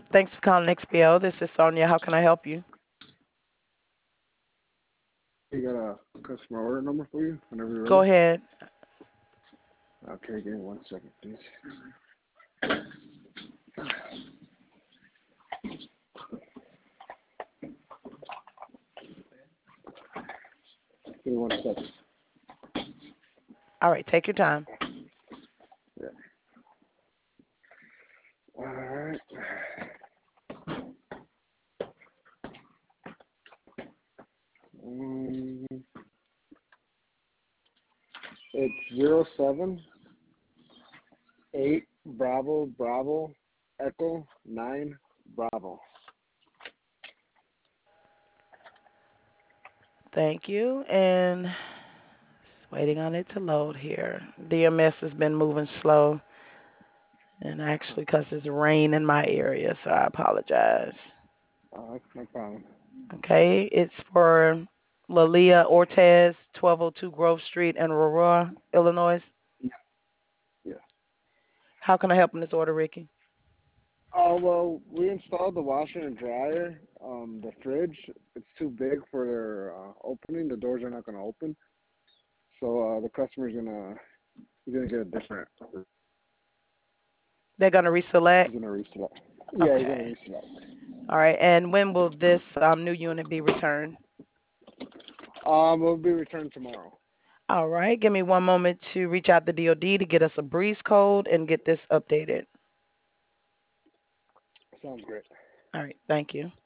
Thanks for calling XPO. This is Sonia. How can I help you? You got a customer order number for you whenever you're Go ready? ahead. Okay, give me 1 second, please. Give me 1 second. All right, take your time. Yeah. All right. Um, it's 078 Bravo Bravo Echo 9 Bravo. Thank you. And just waiting on it to load here. DMS has been moving slow, and actually because it's rain in my area, so I apologize. No problem. Okay, it's for Lalia Ortez, 1202 Grove Street in Aurora, Illinois. Yeah. Yeah. How can I help in this order, Ricky? Oh, well, we installed the washer and dryer. The fridge, it's too big for their opening. The doors are not going to open. So the customer's he's gonna get a different. They're going to reselect? He's gonna reselect. Yeah, he's gonna Okay. reselect. All right, and when will this new unit be returned? It'll be returned tomorrow. All right, give me one moment to reach out to DOD to get us a breeze code and get this updated. Sounds great. All right, thank you.